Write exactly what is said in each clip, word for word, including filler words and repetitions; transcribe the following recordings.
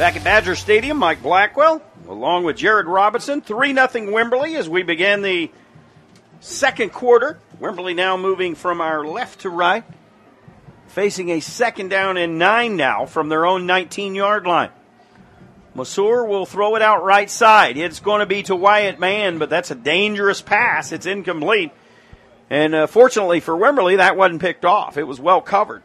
Back at Badger Stadium, Mike Blackwell, along with Jared Robinson, three nothing Wimberley as we begin the second quarter. Wimberley now moving from our left to right, facing a second down and nine now from their own nineteen-yard line. Masur will throw it out right side. It's going to be to Wyatt Mann, but that's a dangerous pass. It's incomplete. And uh, fortunately for Wimberley, that wasn't picked off. It was well covered.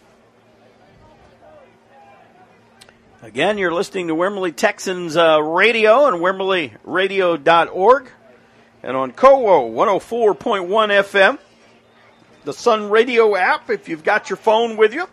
Again, you're listening to Wimberley Texans uh, Radio and Wimberley Radio dot org. And on C O O one oh four point one F M, the Sun Radio app, if you've got your phone with you.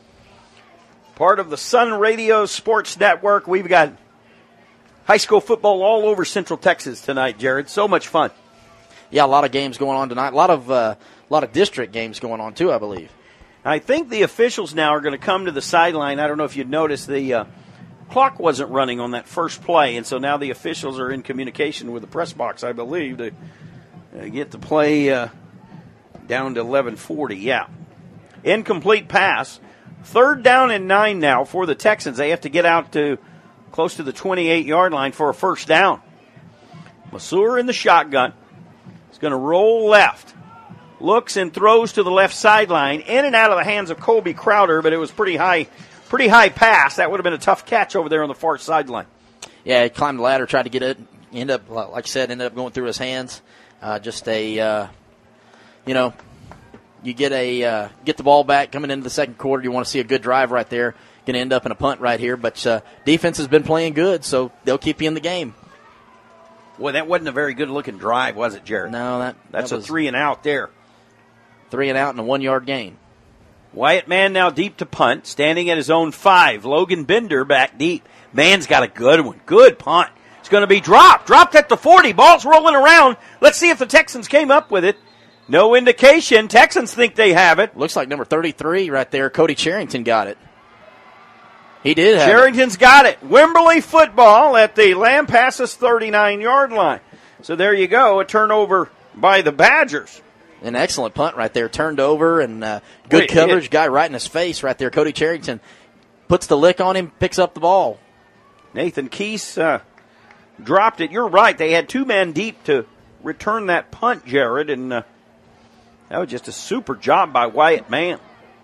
Part of the Sun Radio Sports Network. We've got high school football all over Central Texas tonight, Jared. So much fun. Yeah, a lot of games going on tonight. A lot of uh, a lot of district games going on, too, I believe. I think the officials now are going to come to the sideline. I don't know if you'd noticed the uh, clock wasn't running on that first play, and so now the officials are in communication with the press box, I believe, to uh, get the play uh, down to eleven forty. Yeah. Incomplete pass. Third down and nine now for the Texans. They have to get out to close to the twenty-eight-yard line for a first down. Masur in the shotgun. He's going to roll left. Looks and throws to the left sideline. In and out of the hands of Colby Crowder, but it was pretty high pretty high pass. That would have been a tough catch over there on the far sideline. Yeah, he climbed the ladder, tried to get it. Ended up, like I said, ended up going through his hands. Uh, just a, uh, you know, you get a uh, get the ball back coming into the second quarter. You want to see a good drive right there. Going to end up in a punt right here. But uh, defense has been playing good, so they'll keep you in the game. Well, that wasn't a very good-looking drive, was it, Jared? No, that that's that a three and out there. Three and out and a one-yard gain. Wyatt Mann now deep to punt, standing at his own five. Logan Bender back deep. Mann's got a good one. Good punt. It's going to be dropped. Dropped at the forty. Ball's rolling around. Let's see if the Texans came up with it. No indication. Texans think they have it. Looks like number thirty-three right there, Cody Charrington, got it. He did have Charrington's it. got it. Wimberley football at the Lampasas thirty-nine-yard line. So there you go, a turnover by the Badgers. An excellent punt right there, turned over, and uh, good Wait, coverage. Hit. Guy right in his face right there. Cody Charrington puts the lick on him, picks up the ball. Nathan Keese uh, dropped it. You're right. They had two men deep to return that punt, Jared, and uh, that was just a super job by Wyatt Mann.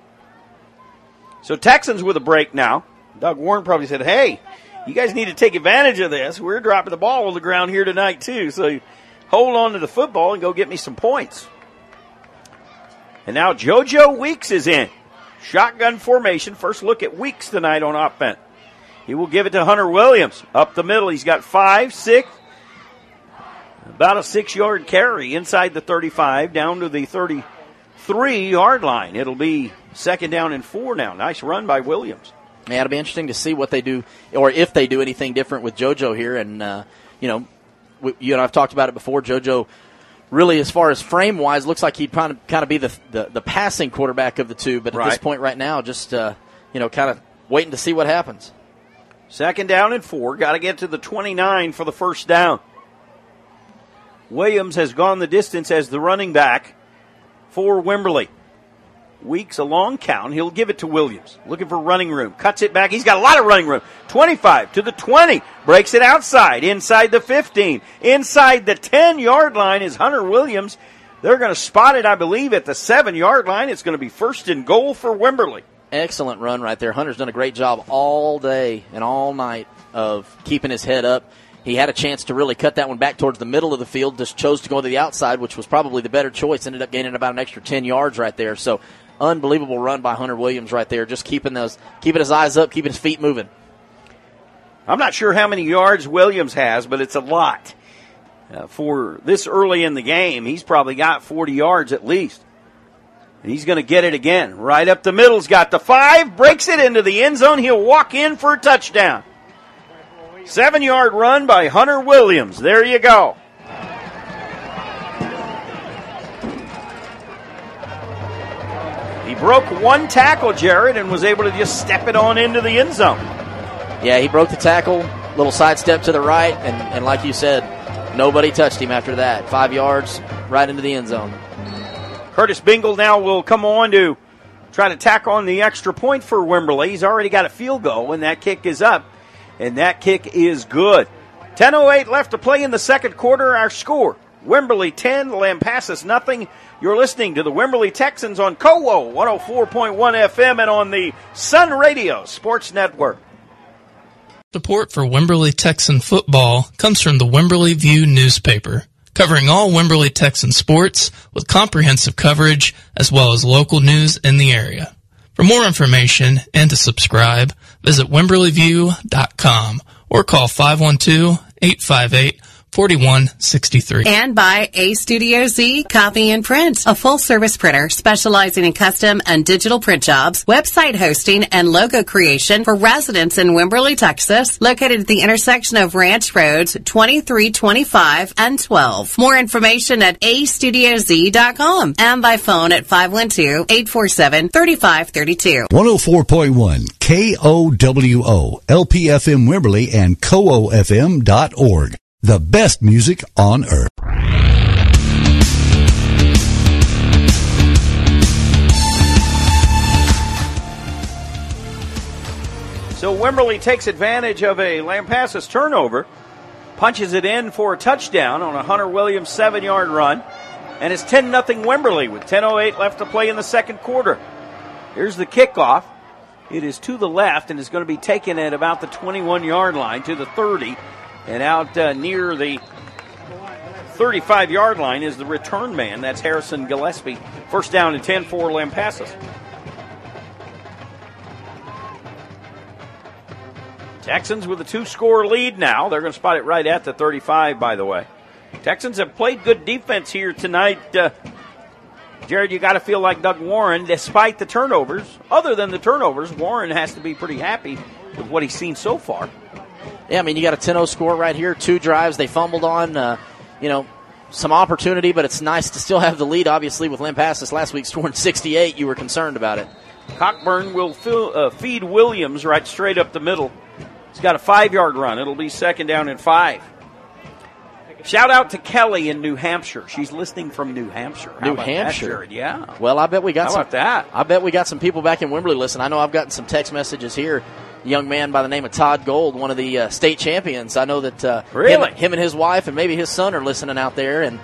So Texans with a break now. Doug Warren probably said, hey, you guys need to take advantage of this. We're dropping the ball on the ground here tonight, too. So hold on to the football and go get me some points. And now JoJo Weeks is in. Shotgun formation. First look at Weeks tonight on offense. He will give it to Hunter Williams. Up the middle. He's got five, six. About a six-yard carry inside the thirty-five down to the thirty-three-yard line. It'll be second down and four now. Nice run by Williams. Yeah, it'll be interesting to see what they do, or if they do anything different with JoJo here. And, uh, you know, we, you and I have talked about it before. JoJo, really, as far as frame-wise, looks like he'd kind of, kind of be the, the the passing quarterback of the two. But at right. this point right now, just, uh, you know, kind of waiting to see what happens. Second down and four. Got to get to the twenty-nine for the first down. Williams has gone the distance as the running back for Wimberley. Weeks a long count. He'll give it to Williams. Looking for running room. Cuts it back. He's got a lot of running room. twenty-five to the twenty. Breaks it outside. Inside the fifteen. Inside the ten-yard line is Hunter Williams. They're going to spot it, I believe, at the seven-yard line. It's going to be first and goal for Wimberley. Excellent run right there. Hunter's done a great job all day and all night of keeping his head up. He had a chance to really cut that one back towards the middle of the field, just chose to go to the outside, which was probably the better choice. Ended up gaining about an extra ten yards right there. So unbelievable run by Hunter Williams right there, just keeping those, keeping his eyes up, keeping his feet moving. I'm not sure how many yards Williams has, but it's a lot. Uh, for this early in the game, he's probably got forty yards at least. And he's going to get it again. Right up the middle's got the five, breaks it into the end zone. He'll walk in for a touchdown. Seven-yard run by Hunter Williams. There you go. He broke one tackle, Jared, and was able to just step it on into the end zone. Yeah, he broke the tackle, little sidestep to the right, and, and like you said, nobody touched him after that. Five yards right into the end zone. Curtis Bingle now will come on to try to tack on the extra point for Wimberley. He's already got a field goal, and that kick is up. and that kick is good. ten oh eight left to play in the second quarter. Our score, Wimberley ten, Lampasas nothing. You're listening to the Wimberley Texans on C O W O one oh four point one F M and on the Sun Radio Sports Network. Support for Wimberley Texan football comes from the Wimberley View newspaper, covering all Wimberley Texan sports with comprehensive coverage as well as local news in the area. For more information and to subscribe, visit wimberley view dot com or call five one two, eight five eight, four one six three. And by A Studio Z Copy and Print, a full-service printer specializing in custom and digital print jobs, website hosting, and logo creation for residents in Wimberley, Texas, located at the intersection of Ranch Roads twenty-three, twenty-five, and twelve. More information at a studio z dot com and by phone at five one two, eight four seven, three five three two. one oh four point one K O W O, L P F M Wimberley and C O O F M dot org. The best music on earth. So Wimberley takes advantage of a Lampasas turnover, punches it in for a touchdown on a Hunter Williams seven-yard run, and it's ten nothing Wimberley with ten oh eight left to play in the second quarter. Here's the kickoff. It is to the left and is going to be taken at about the twenty-one-yard line to the thirty. And out uh, near the thirty-five-yard line is the return man. That's Harrison Gillespie. First down and ten for Lampasas. Texans with a two-score lead now. They're going to spot it right at the thirty-five, by the way. Texans have played good defense here tonight. Uh, Jared, you got to feel like Doug Warren, despite the turnovers. Other than the turnovers, Warren has to be pretty happy with what he's seen so far. Yeah, I mean, you got a ten oh score right here, two drives they fumbled on, uh, you know, some opportunity, but it's nice to still have the lead, obviously, with Lampasas last week scoring sixty-eight. You were concerned about it. Cockburn will fill, uh, feed Williams right straight up the middle. He's got a five-yard run. It'll be second down and five. Shout out to Kelly in New Hampshire. She's listening from New Hampshire. How New about Hampshire? That, Jared? Yeah. Well, I bet we got How some. about that? I bet we got some people back in Wimberley listening. I know I've gotten some text messages here. A young man by the name of Todd Gold, one of the uh, state champions. I know that uh, really? him, him and his wife and maybe his son are listening out there. And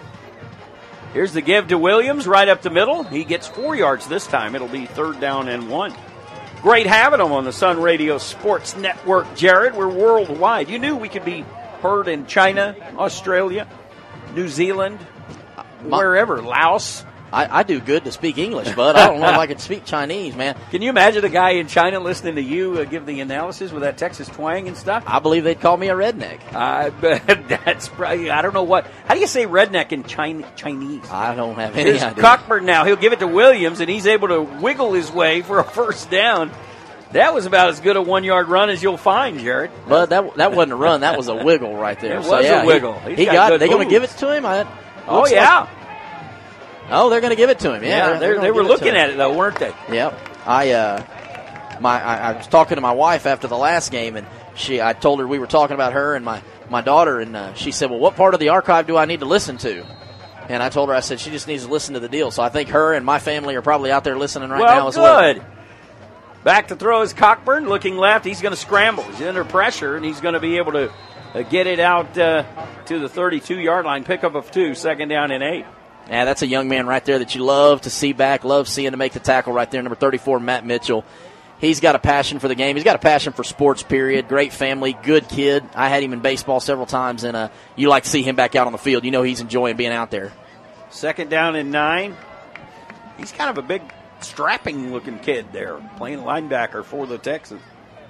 here's the give to Williams right up the middle. He gets four yards this time. It'll be third down and one. Great having them on the Sun Radio Sports Network, Jared. We're worldwide. You knew we could be heard in China, Australia, New Zealand, My, wherever, Laos. I, I do good to speak English, but I don't know if I can speak Chinese, man. Can you imagine a guy in China listening to you uh, give the analysis with that Texas twang and stuff? I believe they'd call me a redneck. I bet that's probably, I don't know what. How do you say redneck in China, Chinese? I don't have any Here's idea. Cockburn now. He'll give it to Williams, and he's able to wiggle his way for a first down. That was about as good a one-yard run as you'll find, Jared. But that that wasn't a run. That was a wiggle right there. It so, was yeah, a wiggle. He, He's he got got. good They going to moves. give it to him? I, Oh looks yeah. Like, oh, they're going to give it to him. Yeah, Yeah, they're, they're, they're they were gonna give looking it to at him. it though, weren't they? Yep. I uh, my I, I was talking to my wife after the last game, and she I told her we were talking about her and my my daughter, and uh, she said, "Well, what part of the archive do I need to listen to?" And I told her, I said she just needs to listen to the deal. So I think her and my family are probably out there listening right well, now as well. good. Back to throw is Cockburn, looking left. He's going to scramble. He's under pressure, and he's going to be able to uh, get it out uh, to the thirty-two-yard line. Pickup of two, second down and eight. Yeah, that's a young man right there that you love to see back, love seeing to make the tackle right there, number thirty-four, Matt Mitchell. He's got a passion for the game. He's got a passion for sports, period. Great family, good kid. I had him in baseball several times, and uh, you like to see him back out on the field. You know he's enjoying being out there. Second down and nine. He's kind of a big, strapping-looking kid there, playing linebacker for the Texans.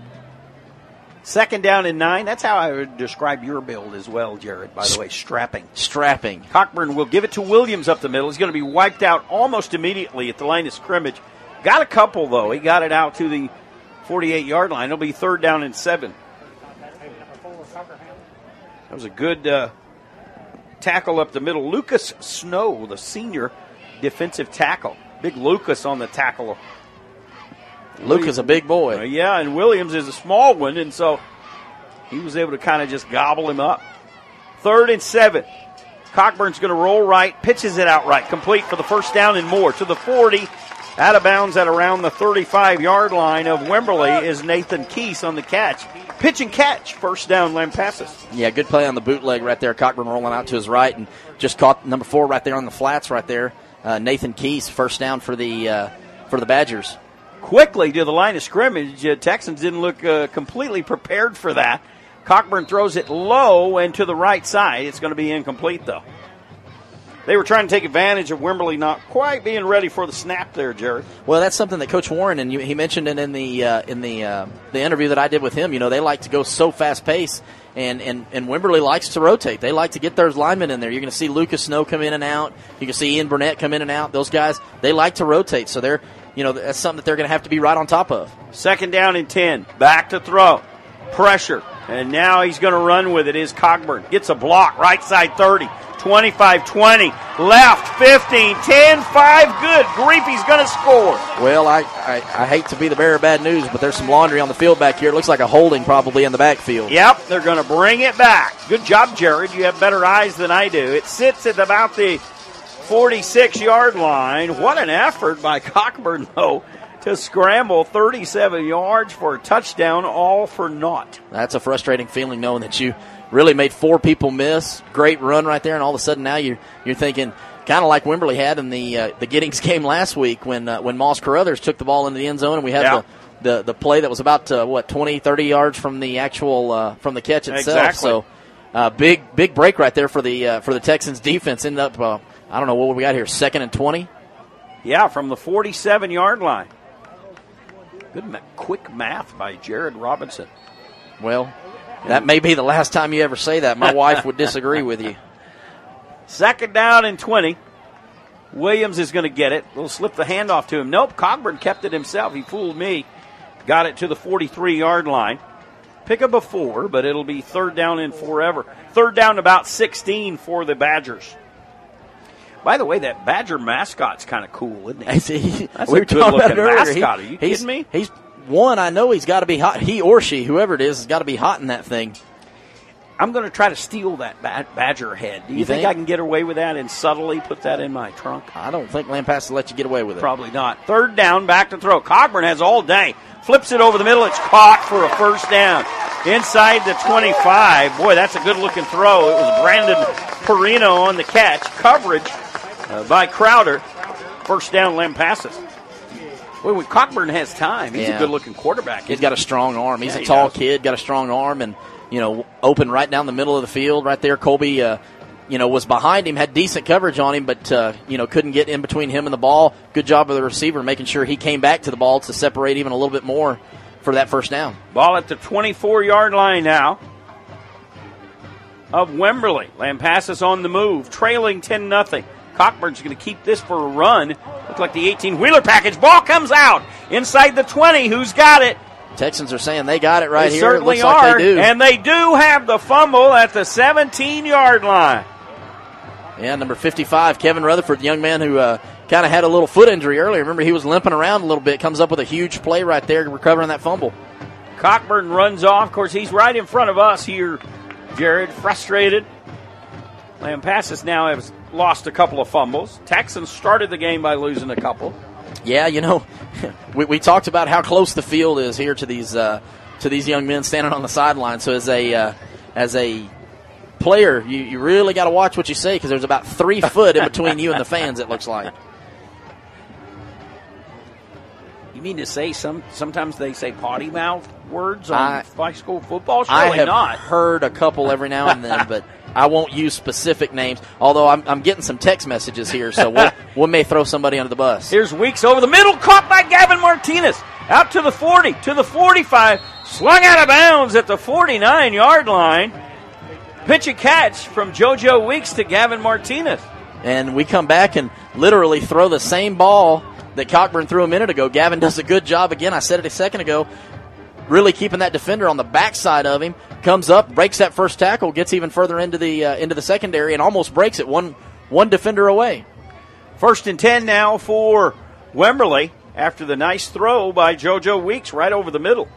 Second down and nine. That's how I would describe your build as well, Jared, by the way, strapping. Strapping. Cockburn will give it to Williams up the middle. He's going to be wiped out almost immediately at the line of scrimmage. Got a couple, though. He got it out to the forty-eight-yard line. It'll be third down and seven. That was a good uh, tackle up the middle. Lucas Snow, the senior defensive tackle. Big Lucas on the tackle. Luke is a big boy. Uh, yeah, and Williams is a small one, and so he was able to kind of just gobble him up. Third and seven. Cockburn's going to roll right, pitches it out right, complete for the first down and more to the forty Out of bounds at around the thirty-five-yard line of Wimberley is Nathan Keese on the catch. Pitch and catch, first down, Lampasas. Yeah, good play on the bootleg right there. Cockburn rolling out to his right and just caught number four right there on the flats right there. Uh, Nathan Keese, first down for the uh, for the Badgers. Quickly to the line of scrimmage. Uh, Texans didn't look uh, completely prepared for that. Cockburn throws it low and to the right side. It's going to be incomplete, though. They were trying to take advantage of Wimberley not quite being ready for the snap there, Jared. Well, that's something that Coach Warren, and you, he mentioned it in the uh, in the uh, the interview that I did with him. You know, they like to go so fast-paced, and, and, and Wimberley likes to rotate. They like to get their linemen in there. You're going to see Lucas Snow come in and out. You can see Ian Burnett come in and out. Those guys, they like to rotate, so they're, you know, that's something that they're going to have to be right on top of. Second down and ten. Back to throw. Pressure. And now he's going to run with it is Cockburn. Gets a block, right side thirty. twenty-five twenty, left fifteen, ten five, good grief, he's going to score. Well, I, I, I hate to be the bearer of bad news, but there's some laundry on the field back here. It looks like a holding probably in the backfield. Yep, they're going to bring it back. Good job, Jared. You have better eyes than I do. It sits at about the forty-six-yard line. What an effort by Cockburn, though, to scramble thirty-seven yards for a touchdown, all for naught. That's a frustrating feeling knowing that you really made four people miss. Great run right there, and all of a sudden now you're you're thinking kind of like Wimberley had in the uh, the Giddings game last week when uh, when Moss Carruthers took the ball into the end zone, and we had yeah. the, the the play that was about uh, what twenty, thirty yards from the actual uh, from the catch itself. Exactly. So uh, big big break right there for the uh, for the Texans defense. Ended up uh, I don't know what we got here, second and twenty. Yeah, from the forty-seven-yard line. Good ma- quick math by Jared Robinson. Well, that may be the last time you ever say that. My wife would disagree with you. Second down and twenty. Williams is going to get it. We'll slip the handoff to him. Nope, Cockburn kept it himself. He fooled me. Got it to the forty-three-yard line. Pick up a four, but it'll be third down and forever. Third down about sixteen for the Badgers. By the way, that Badger mascot's kind of cool, isn't he? See, That's we a were talking about good-looking it earlier. mascot. Are you He- kidding he's, me? He's one. I know he's got to be hot. He or she, whoever it is, has got to be hot in that thing. I'm going to try to steal that bad Badger head. Do you, You think? think? I can get away with that and subtly put that in my trunk? I don't think Lampasas will let you get away with it. Probably not. Third down, back to throw. Cockburn has all day. Flips it over the middle. It's caught for a first down. Inside the twenty-five. Boy, that's a good-looking throw. It was Brandon Perino on the catch. Coverage uh, by Crowder. First down, Lampasas. Well, when Cockburn has time, he's Yeah. a good-looking quarterback. He's got a strong arm. He's Yeah, a he tall does. kid, got a strong arm, and, you know, open right down the middle of the field right there. Colby, uh, you know, was behind him, had decent coverage on him, but, uh, you know, couldn't get in between him and the ball. Good job of the receiver making sure he came back to the ball to separate even a little bit more for that first down. Ball at the twenty-four-yard line now of Wimberley. Lampasas on the move, trailing ten nothing. Cockburn's going to keep this for a run. Look like the eighteen-wheeler package. Ball comes out inside the twenty. Who's got it? Texans are saying they got it right they here. certainly it looks are. like they do. And they do have the fumble at the seventeen-yard line. Yeah, number fifty-five, Kevin Rutherford, the young man who uh, kind of had a little foot injury earlier. Remember, he was limping around a little bit. Comes up with a huge play right there, recovering that fumble. Cockburn runs off. Of course, he's right in front of us here, Jared. Frustrated. Lampasas now has lost a couple of fumbles. Texans started the game by losing a couple. Yeah, you know, we, we talked about how close the field is here to these uh, to these young men standing on the sideline. So as a uh, as a player, you, you really got to watch what you say because there's about three foot in between you and the fans. It looks like. You mean to say some? Sometimes they say potty mouth words on I- high school football? Surely I have not. heard a couple every now and then, but I won't use specific names. Although I'm, I'm getting some text messages here, so we'll, we may throw somebody under the bus. Here's Weeks over the middle, caught by Gavin Martinez. Out to the forty, to the forty-five, slung out of bounds at the forty-nine-yard line. Pitch and catch from JoJo Weeks to Gavin Martinez. And we come back and literally throw the same ball that Cockburn threw a minute ago. Gavin does a good job again. I said it a second ago. Really keeping that defender on the backside of him. Comes up, breaks that first tackle, gets even further into the uh, into the secondary, and almost breaks it one one defender away. First and ten now for Wimberley after the nice throw by JoJo Weeks right over the middle.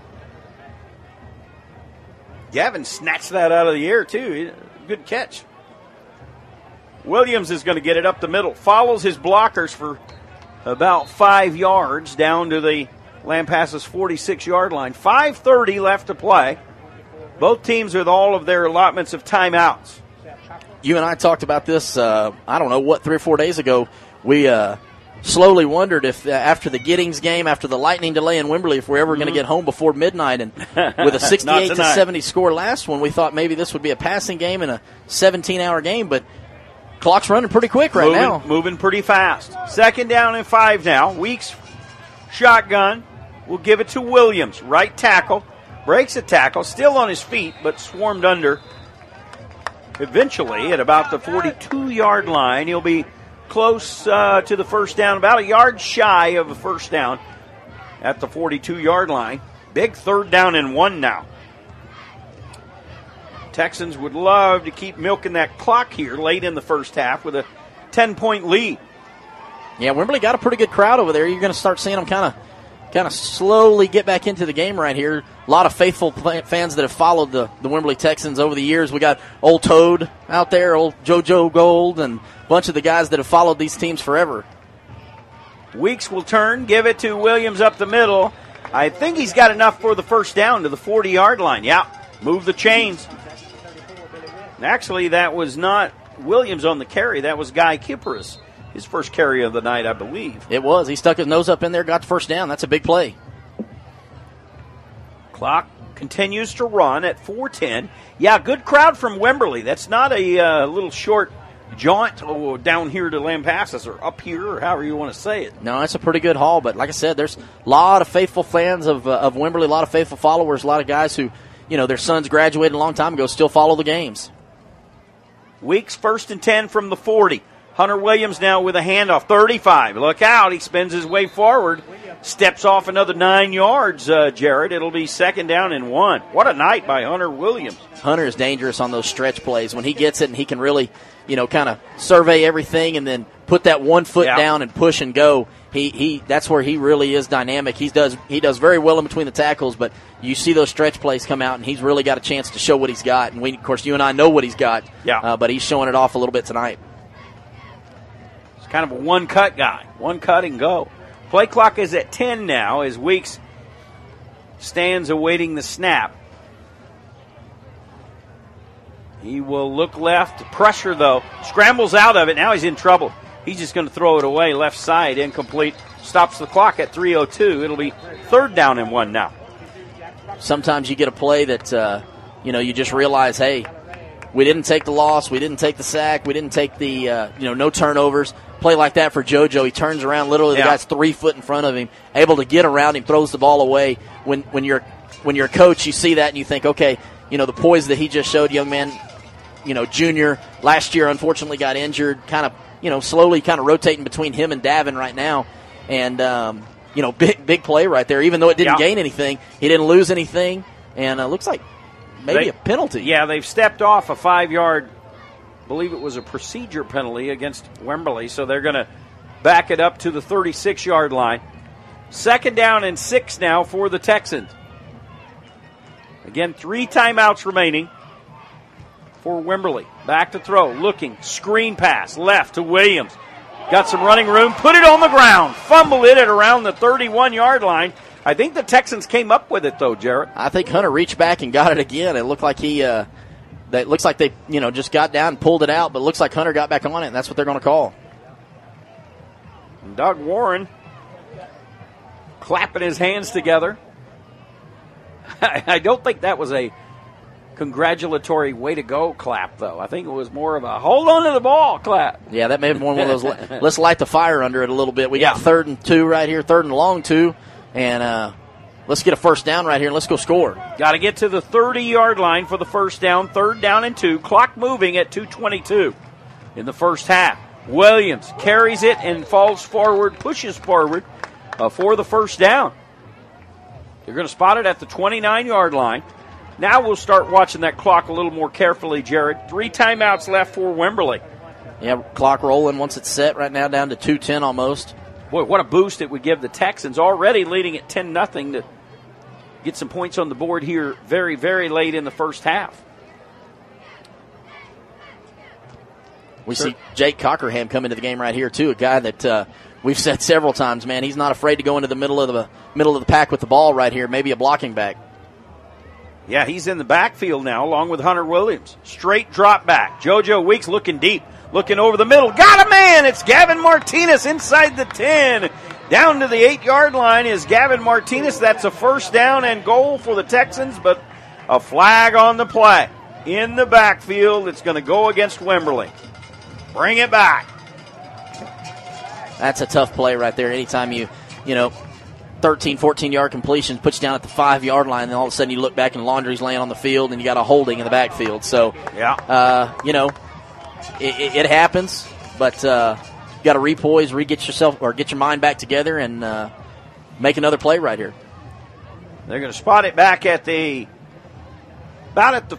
Gavin snatched that out of the air, too. Good catch. Williams is going to get it up the middle. Follows his blockers for about five yards down to the Lampasas forty-six-yard line. five thirty left to play. Both teams with all of their allotments of timeouts. You and I talked about this, uh, I don't know, what, three or four days ago. We uh, slowly wondered if uh, after the Giddings game, after the lightning delay in Wimberley, if we're ever going to get home before midnight. And with a sixty-eight to seventy score last one, we thought maybe this would be a passing game and a seventeen-hour game, but clock's running pretty quick right moving, now. Moving pretty fast. Second down and five now. Weeks shotgun. We'll give it to Williams. Right tackle. Breaks a tackle. Still on his feet, but swarmed under. Eventually, at about the forty-two-yard line, he'll be close uh, to the first down, about a yard shy of a first down at the forty-two-yard line. Big third down and one now. Texans would love to keep milking that clock here late in the first half with a ten-point lead. Yeah, Wimberley got a pretty good crowd over there. You're going to start seeing them kind of kind of slowly get back into the game right here. A lot of faithful fans that have followed the, the Wimberley Texans over the years. We got old Toad out there, old JoJo Gold, and a bunch of the guys that have followed these teams forever. Weeks will turn, give it to Williams up the middle. I think he's got enough for the first down to the forty-yard line. Yeah, move the chains. Actually, that was not Williams on the carry. That was Guy Kipris. His first carry of the night, I believe. It was. He stuck his nose up in there, got the first down. That's a big play. Clock continues to run at four ten. Yeah, good crowd from Wimberley. That's not a uh, little short jaunt oh, down here to Lampasas or up here or however you want to say it. No, it's a pretty good haul. But like I said, there's a lot of faithful fans of, uh, of Wimberley, a lot of faithful followers, a lot of guys who, you know, their sons graduated a long time ago, still follow the games. Weeks first and ten from the forty. Hunter Williams now with a handoff. thirty-five. Look out. He spins his way forward. Steps off another nine yards, uh, Jared. It'll be second down and one. What a night by Hunter Williams. Hunter is dangerous on those stretch plays. When he gets it and he can really, you know, kind of survey everything and then put that one foot yeah. down and push and go. He he. That's where he really is dynamic. He does he does very well in between the tackles, but you see those stretch plays come out, and he's really got a chance to show what he's got. And we, of course, you and I know what he's got. Yeah. Uh, but he's showing it off a little bit tonight. It's kind of a one-cut guy. One cut and go. Play clock is at ten now as Weeks stands awaiting the snap. He will look left. Pressure, though. Scrambles out of it. Now he's in trouble. He's just going to throw it away. Left side, incomplete. Stops the clock at three oh two. It'll be third down and one now. Sometimes you get a play that, uh, you know, you just realize, hey, we didn't take the loss. We didn't take the sack. We didn't take the, uh, you know, no turnovers. Play like that for JoJo. He turns around. Literally, yeah. the guy's three foot in front of him, able to get around him, throws the ball away. When when you're when you're a coach, you see that and you think, okay, you know, the poise that he just showed, young man, you know, junior, last year unfortunately got injured, kind of, you know, slowly kind of rotating between him and Davin right now. And, um, you know, big big play right there. Even though it didn't yeah. gain anything, he didn't lose anything. And uh, looks like maybe they, a penalty. Yeah, they've stepped off a five-yard, I believe it was a procedure penalty against Wimberley, so they're going to back it up to the thirty-six-yard line. Second down and six now for the Texans. Again, three timeouts remaining for Wimberley. Back to throw, looking, screen pass, left to Williams. Got some running room, put it on the ground, fumbled it at around the thirty-one-yard line. I think the Texans came up with it, though, Jarrett. I think Hunter reached back and got it again. It looked like he, uh, that looks like they, you know, just got down and pulled it out, but it looks like Hunter got back on it, and that's what they're going to call. And Doug Warren clapping his hands together. I don't think that was a congratulatory way to go clap, though. I think it was more of a hold on to the ball clap. Yeah, that may have been one of those, let's light the fire under it a little bit. We yeah. got third and two right here, third and long two, and uh, let's get a first down right here, and let's go score. Got to get to the thirty-yard line for the first down, third down and two. Clock moving at two twenty-two in the first half. Williams carries it and falls forward, pushes forward uh, for the first down. They're going to spot it at the twenty-nine-yard line. Now we'll start watching that clock a little more carefully, Jared. Three timeouts left for Wimberley. Yeah, clock rolling once it's set right now down to two ten almost. Boy, what a boost it would give the Texans, already leading at ten nothing, to get some points on the board here very, very late in the first half. We sure. see Jake Cockerham come into the game right here, too, a guy that uh, we've said several times, man, he's not afraid to go into the middle of the middle of the pack with the ball right here, maybe a blocking back. Yeah, he's in the backfield now along with Hunter Williams. Straight drop back. JoJo Weeks looking deep, looking over the middle. Got a man! It's Gavin Martinez inside the ten. Down to the eight-yard line is Gavin Martinez. That's a first down and goal for the Texans, but a flag on the play. In the backfield, it's going to go against Wimberley. Bring it back. That's a tough play right there. Anytime you, you know, thirteen, fourteen-yard completions, puts you down at the five-yard line, and all of a sudden you look back and Laundry's laying on the field, and you got a holding in the backfield. So, yeah, uh, you know, it, it, it happens, but uh, you got to repoise, re-get yourself, or get your mind back together, and uh, make another play right here. They're going to spot it back at the about at the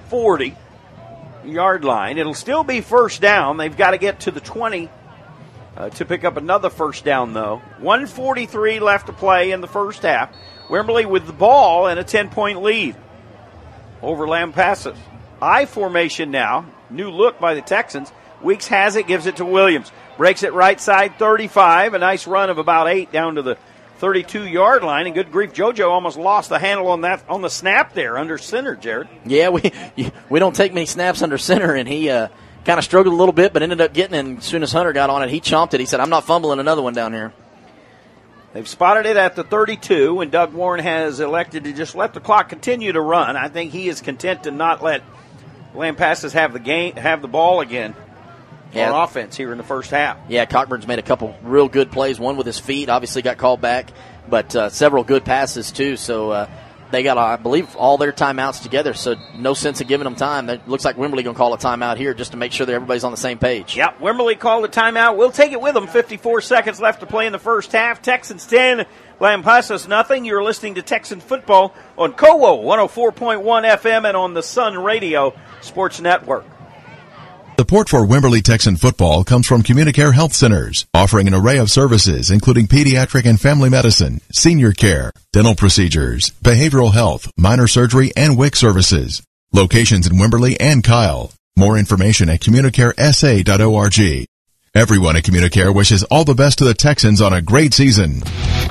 forty-yard line. It'll still be first down. They've got to get to the twenty. Uh, to pick up another first down, though. one forty-three left to play in the first half. Wimberley with the ball and a ten-point lead over Lampasas. I formation now. New look by the Texans. Weeks has it, gives it to Williams. Breaks it right side, thirty-five. A nice run of about eight down to the thirty-two-yard line. And good grief, JoJo almost lost the handle on that on the snap there under center, Jared. Yeah, we we don't take many snaps under center, and he uh, – kind of struggled a little bit, but ended up getting it, and as soon as Hunter got on it, he chomped it. He said, I'm not fumbling another one down here. They've spotted it at the thirty-two, and Doug Warren has elected to just let the clock continue to run. I think he is content to not let Lampasas have the game, have the ball again yeah. on offense here in the first half. Yeah, Cockburn's made a couple real good plays, one with his feet, obviously got called back, but uh, several good passes too, so uh, they got, I believe, all their timeouts together, so no sense of giving them time. It looks like Wimberley going to call a timeout here just to make sure that everybody's on the same page. Yep, Wimberley called a timeout. We'll take it with them. fifty-four seconds left to play in the first half. Texans ten, Lampasas nothing. You're listening to Texan football on C O O one oh four point one F M and on the Sun Radio Sports Network. Support for Wimberley Texan football comes from Communicare Health Centers, offering an array of services including pediatric and family medicine, senior care, dental procedures, behavioral health, minor surgery, and W I C services. Locations in Wimberley and Kyle. More information at communicare s a dot org. Everyone at Communicare wishes all the best to the Texans on a great season.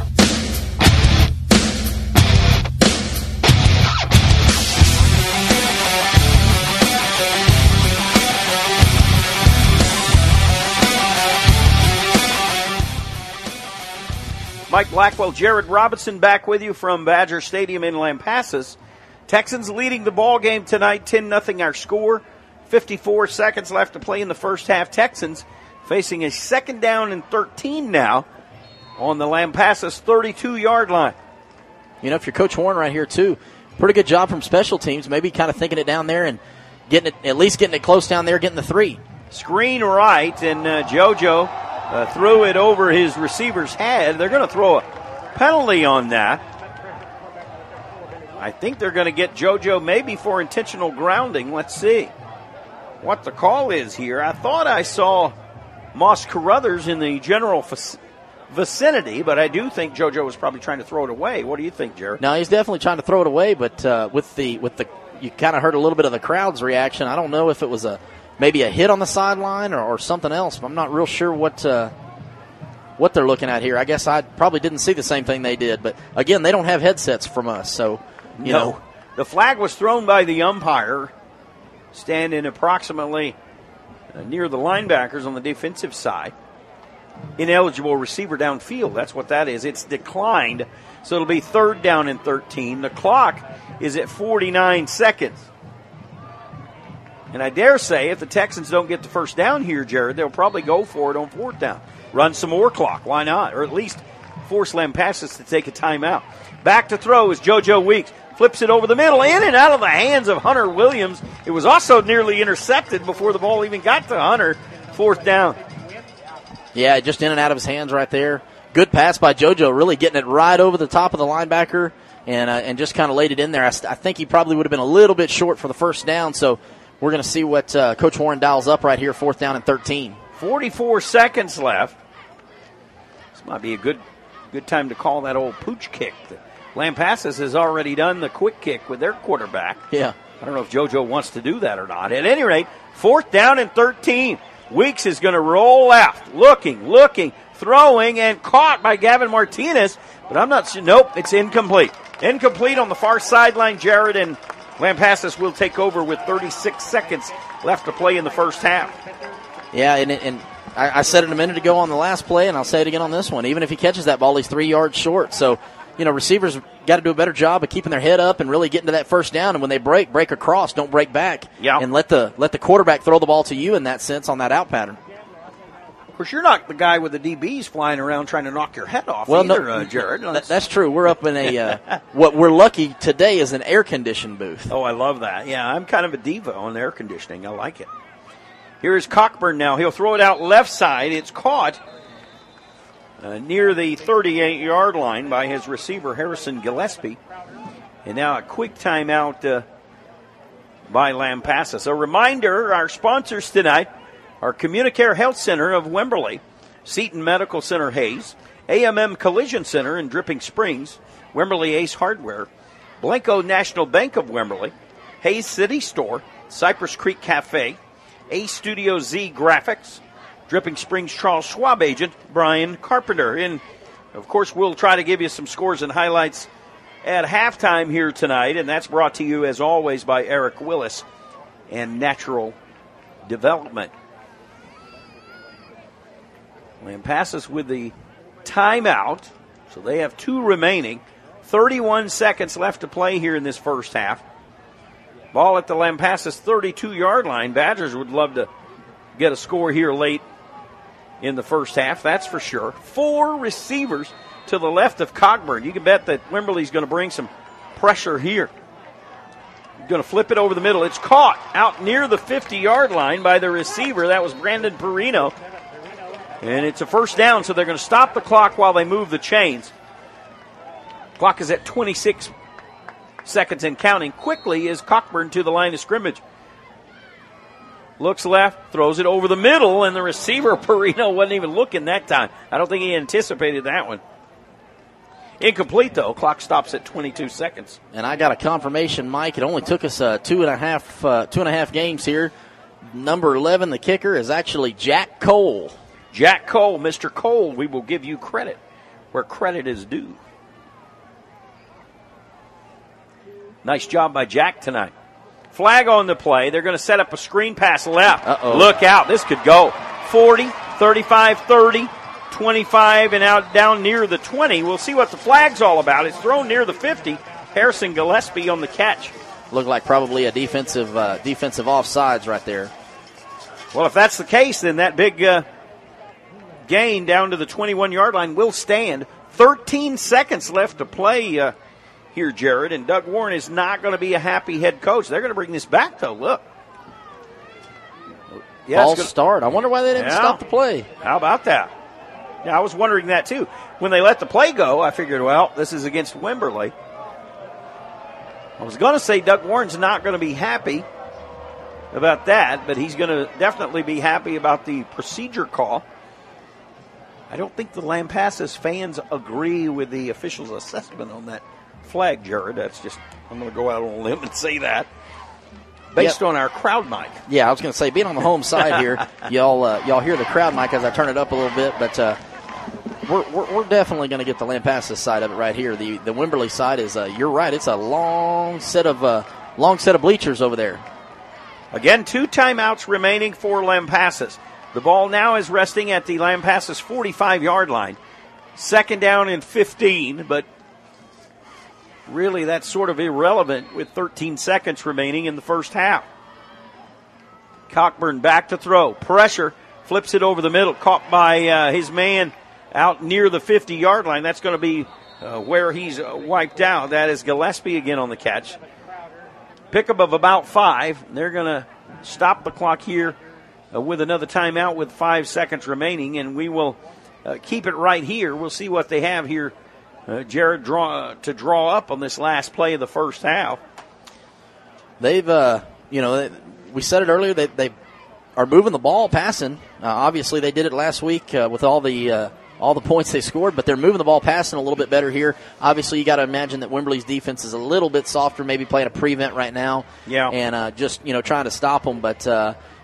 Mike Blackwell, Jared Robinson back with you from Badger Stadium in Lampasas. Texans leading the ball game tonight, ten nothing our score. fifty-four seconds left to play in the first half. Texans facing a second down and thirteen now on the Lampasas thirty-two-yard line. You know, if you're Coach Horn right here, too, pretty good job from special teams, maybe kind of thinking it down there and getting it, at least getting it close down there, getting the three. Screen right, and uh, JoJo Uh, threw it over his receiver's head. They're going to throw a penalty on that. I think they're going to get JoJo maybe for intentional grounding. Let's see what the call is here. I thought I saw Moss Carruthers in the general f- vicinity, but I do think JoJo was probably trying to throw it away. What do you think, Jared? No, he's definitely trying to throw it away, but uh, with the with the you kind of heard a little bit of the crowd's reaction. I don't know if it was a maybe a hit on the sideline or, or something else. I'm not real sure what uh, what they're looking at here. I guess I probably didn't see the same thing they did. But, again, they don't have headsets from us. So, you no. know. The flag was thrown by the umpire, standing approximately near the linebackers on the defensive side. Ineligible receiver downfield. That's what that is. It's declined. So it'll be third down and thirteen. The clock is at forty-nine seconds. And I dare say if the Texans don't get the first down here, Jared, they'll probably go for it on fourth down. Run some more clock. Why not? Or at least force Lampasas to take a timeout. Back to throw is JoJo Weeks. Flips it over the middle, in and out of the hands of Hunter Williams. It was also nearly intercepted before the ball even got to Hunter. Fourth down. Yeah, just in and out of his hands right there. Good pass by JoJo, really getting it right over the top of the linebacker and uh, and just kind of laid it in there. I, st- I think he probably would have been a little bit short for the first down, so we're going to see what uh, Coach Warren dials up right here, fourth down and thirteen. forty-four seconds left. This might be a good good time to call that old pooch kick. Lampasas has already done the quick kick with their quarterback. Yeah. I don't know if JoJo wants to do that or not. At any rate, fourth down and thirteen. Weeks is going to roll left, looking, looking, throwing and caught by Gavin Martinez, but I'm not sure. Nope, it's incomplete. Incomplete on the far sideline, Jared, and Lampasas will take over with thirty-six seconds left to play in the first half. Yeah, and, and I, I said it a minute ago on the last play, and I'll say it again on this one. Even if he catches that ball, he's three yards short. So, you know, receivers got to do a better job of keeping their head up and really getting to that first down. And when they break, break across, don't break back. Yeah. And let the let the quarterback throw the ball to you in that sense on that out pattern. Of course, you're not the guy with the D Bs flying around trying to knock your head off well, either, no, uh, Jared. No, that, that's true. We're up in a uh, what we're lucky today is an air-conditioned booth. Oh, I love that. Yeah, I'm kind of a diva on air conditioning. I like it. Here's Cockburn now. He'll throw it out left side. It's caught uh, near the thirty-eight-yard line by his receiver, Harrison Gillespie. And now a quick timeout uh, by Lampasas. A reminder, our sponsors tonight are Communicare Health Center of Wimberley, Seton Medical Center Hayes, A M M Collision Center in Dripping Springs, Wimberley Ace Hardware, Blanco National Bank of Wimberley, Hayes City Store, Cypress Creek Cafe, A Studio Z Graphics, Dripping Springs Charles Schwab agent Brian Carpenter. And, of course, we'll try to give you some scores and highlights at halftime here tonight, and that's brought to you, as always, by Eric Willis and Natural Development. Lampasas with the timeout, so they have two remaining. thirty-one seconds left to play here in this first half. Ball at the Lampasas thirty-two-yard line. Badgers would love to get a score here late in the first half, that's for sure. Four receivers to the left of Cockburn. You can bet that Wimberley's going to bring some pressure here. Going to flip it over the middle. It's caught out near the fifty-yard line by the receiver. That was Brandon Perino. And it's a first down, so they're going to stop the clock while they move the chains. Clock is at twenty-six seconds and counting. Quickly is Cockburn to the line of scrimmage. Looks left, throws it over the middle, and the receiver, Perino, wasn't even looking that time. I don't think he anticipated that one. Incomplete, though. Clock stops at twenty-two seconds. And I got a confirmation, Mike. It only took us uh, two and a half, uh, two and a half games here. Number eleven, the kicker, is actually Jack Cole. Jack Cole, Mister Cole, we will give you credit where credit is due. Nice job by Jack tonight. Flag on the play. They're going to set up a screen pass left. Uh-oh. Look out. This could go forty, thirty-five, thirty, twenty-five, and out down near the twenty. We'll see what the flag's all about. It's thrown near the fifty. Harrison Gillespie on the catch. Looked like probably a defensive uh, defensive offsides right there. Well, if that's the case, then that big uh, gain down to the twenty-one-yard line will stand. thirteen seconds left to play uh, here, Jared, and Doug Warren is not going to be a happy head coach. They're going to bring this back, though. Look. Yeah, False gonna, start. I wonder why they didn't yeah. stop the play. How about that? Yeah, I was wondering that, too. When they let the play go, I figured, well, this is against Wimberley. I was going to say Doug Warren's not going to be happy about that, but he's going to definitely be happy about the procedure call. I don't think the Lampasas fans agree with the official's assessment on that flag, Jared. That's just, I'm going to go out on a limb and say that. Based Yep. on our crowd mic. Yeah, I was going to say, being on the home side here, y'all uh, y'all hear the crowd mic as I turn it up a little bit, but uh, we're, we're we're definitely going to get the Lampasas side of it right here. The the Wimberley side is, uh, you're right, it's a long set of uh, long set of bleachers over there. Again, two timeouts remaining for Lampasas. The ball now is resting at the Lampasas forty-five-yard line. Second down and fifteen, but really that's sort of irrelevant with thirteen seconds remaining in the first half. Cockburn back to throw. Pressure. Flips it over the middle. Caught by uh, his man out near the fifty-yard line. That's going to be uh, where he's uh, wiped out. That is Gillespie again on the catch. Pickup of about five. They're going to stop the clock here uh, with another timeout with five seconds remaining, and we will uh, keep it right here. We'll see what they have here, uh, Jared, draw uh, to draw up on this last play of the first half. They've, uh, you know, they, we said it earlier, they, they are moving the ball, passing. Uh, obviously, they did it last week uh, with all the uh, all the points they scored, but they're moving the ball, passing a little bit better here. Obviously, you got to imagine that Wimberley's defense is a little bit softer, maybe playing a prevent right now, yeah, and uh, just you know trying to stop them. But uh,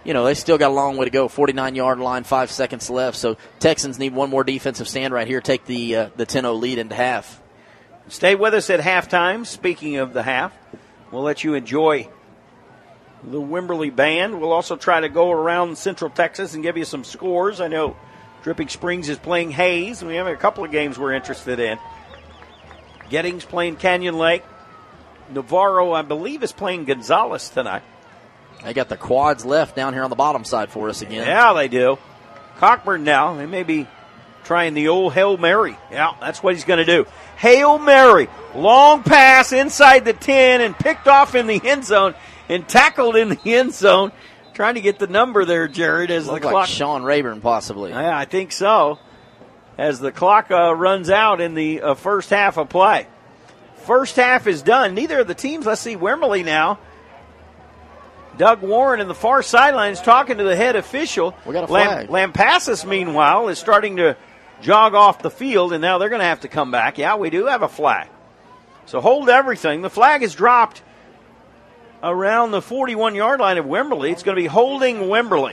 you know, they still got a long way to go. forty-nine-yard line, five seconds left. So Texans need one more defensive stand right here, take the uh, the ten oh lead into half. Stay with us at halftime. Speaking of the half, we'll let you enjoy the Wimberley Band. We'll also try to go around Central Texas and give you some scores. I know Dripping Springs is playing Hayes. We have a couple of games we're interested in. Gettings playing Canyon Lake. Navarro, I believe, is playing Gonzales tonight. They got the quads left down here on the bottom side for us again. Yeah, they do. Cockburn now, they may be trying the old Hail Mary. Yeah, that's what he's going to do. Hail Mary. Long pass inside the ten and picked off in the end zone and tackled in the end zone. Trying to get the number there, Jared, as Looked the like clock. Sean Rayburn, possibly. Yeah, I think so. As the clock uh, runs out in the uh, first half of play. First half is done. Neither of the teams, let's see, Wimberley now. Doug Warren in the far sidelines talking to the head official. We got a flag. Lam- Lampasas, meanwhile, is starting to jog off the field, and now they're going to have to come back. Yeah, we do have a flag. So hold everything. The flag is dropped around the forty-one-yard line of Wimberley. It's going to be holding Wimberley.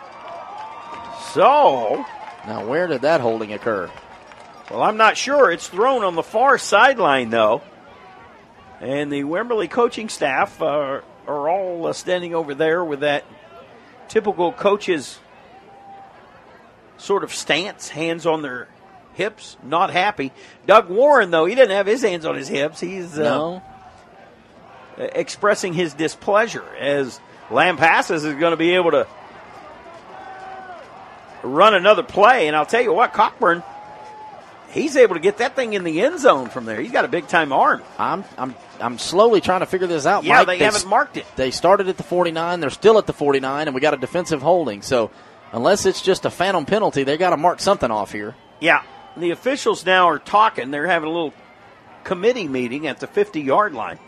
So, now where did that holding occur? well, I'm not sure. It's thrown on the far sideline, though. And the Wimberley coaching staff are, are all uh, standing over there with that typical coach's sort of stance, hands on their hips, not happy. Doug Warren, though, he doesn't have his hands on his hips. He's uh, No. expressing his displeasure as Lampasas is going to be able to run another play. And I'll tell you what, Cockburn, he's able to get that thing in the end zone from there. He's got a big-time arm. I'm I'm I'm slowly trying to figure this out. Yeah, Mike, they, haven't marked it. They started at the forty-nine. They're still at the forty-nine, and we got a defensive holding. So unless it's just a phantom penalty, they got to mark something off here. Yeah, the officials now are talking. They're having a little committee meeting at the fifty-yard line.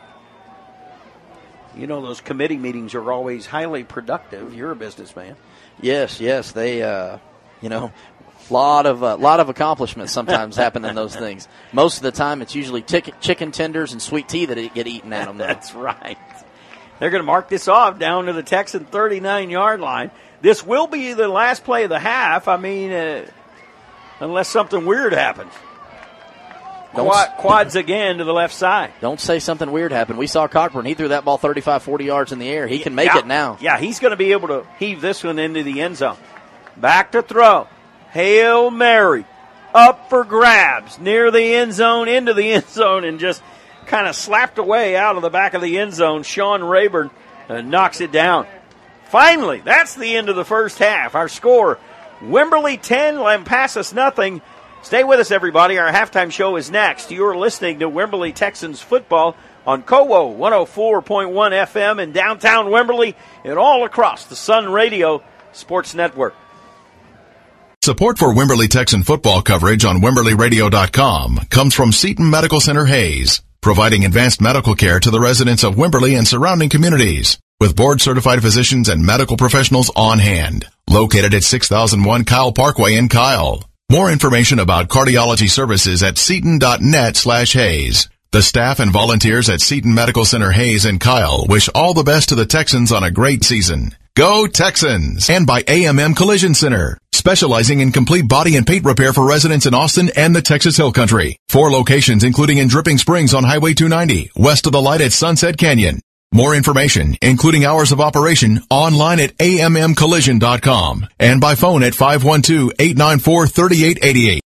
You know, those committee meetings are always highly productive. You're a businessman. Yes, yes, they, uh, you know, lot of uh, lot of accomplishments sometimes happen in those things. Most of the time, it's usually tick- chicken tenders and sweet tea that get eaten at them. Though. That's right. They're going to mark this off down to the Texan thirty-nine-yard line. This will be the last play of the half. I mean, uh, unless something weird happens. Quad, quads again to the left side. Don't say something weird happened. We saw Cockburn. He threw that ball thirty-five, forty yards in the air. He can make yeah, it now. Yeah, he's going to be able to heave this one into the end zone. Back to throw. Hail Mary. Up for grabs. Near the end zone, into the end zone, and just kind of slapped away out of the back of the end zone. Sean Rayburn uh, knocks it down. Finally, that's the end of the first half. Our score, Wimberley ten, Lampasas nothing. Stay with us, everybody. Our halftime show is next. You're listening to Wimberley Texans football on C O O one oh four point one F M in downtown Wimberley and all across the Sun Radio Sports Network. Support for Wimberley Texan football coverage on Wimberley Radio dot com comes from Seton Medical Center Hayes, providing advanced medical care to the residents of Wimberley and surrounding communities, with board-certified physicians and medical professionals on hand. Located at six thousand one Kyle Parkway in Kyle. More information about cardiology services at seton.net slash Hayes. The staff and volunteers at Seton Medical Center Hayes and Kyle wish all the best to the Texans on a great season. Go Texans! And by A M M Collision Center, specializing in complete body and paint repair for residents in Austin and the Texas Hill Country. Four locations, including in Dripping Springs on Highway two ninety, west of the light at Sunset Canyon. More information, including hours of operation, online at A M M collision dot com and by phone at five one two, eight nine four, three eight eight eight.